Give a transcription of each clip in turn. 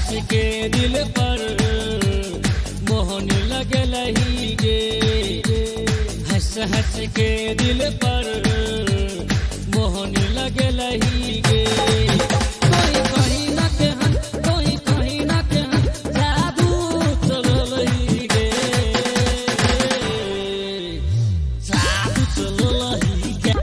हंस के दिल पर मोहन लगल ही गे। हंस हंस के दिल पर मोहन लगल ही गे। कोई कहीं न कहन, कोई कहीं न कहन, जादू चलल ही गे। जादू चलल ही गे,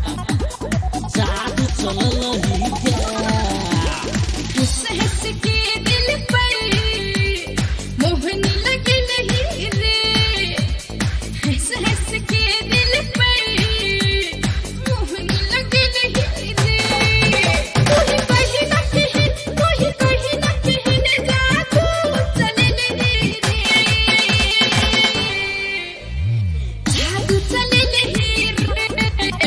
जादू चलल ही गे। हंस हंस के दिल पर मोहन लगल ही रे। हंस हंस के दिल पर मोहन लगल ही रे। कोई कहीं न कहन, कोई कहीं न कहन, जादू चलल ही रे। जादू चलल ही रे।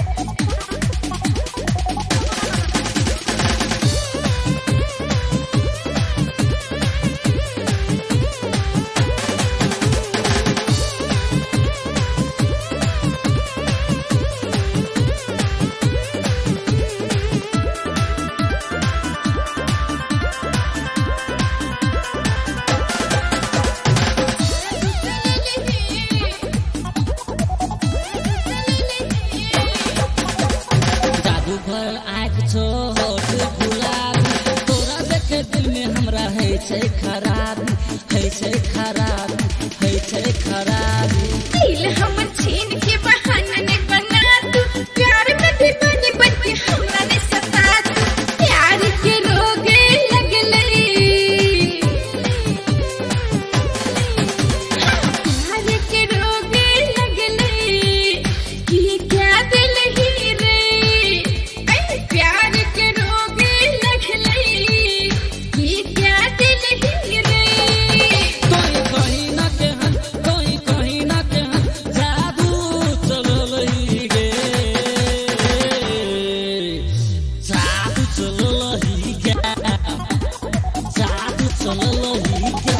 जादू भर आँख छो होठ गुलाबी, तोरा देखे दिल में हमरा है छै खराबी, है छै खराबी, है छै खराबी। दिल हमर छीन के बहाना ने बना तू। प्यार में दीवानी बन के हमरा ने सता तू। प्यार के रोग लगले, प्यार के रोग लगले, कि क्या दिल ही रे। ऐ प्यार के रोग लगले, कि क्या दिल ही रे। कोई कहीं न कहन, कोई कहीं न कहन, जादू चलल ही गे। जादू चलल ही गे, जादू चलल ही गे।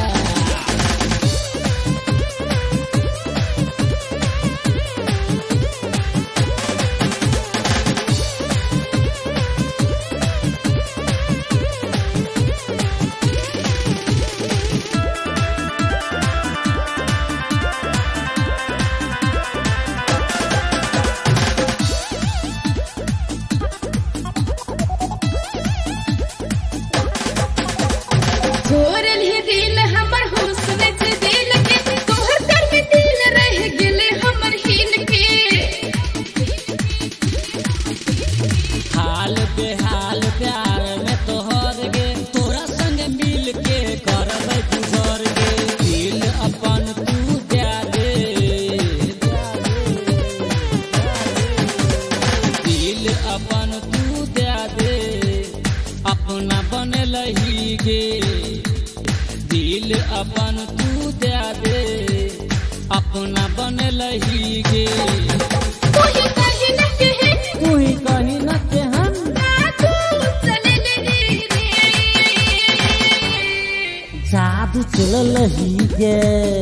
छोड़ल ही दिल हमर हुस्न से दिल के। तोहर कर में दिल रह गेले हमर हिल के। हाल बेहाल प्यार में तोहर गे, तोरा संग मिल के करबै गुजर गे। दिल अपन तू दे दे, दिल अपन तू दे दे, अपना बनल ही गे। दिल अपन तू दे दे, अपना बनल ही गे। कोई कहीं न कहे, कोई कहीं न कहन, जादू चलल ही रे। जादू चलल ही गे।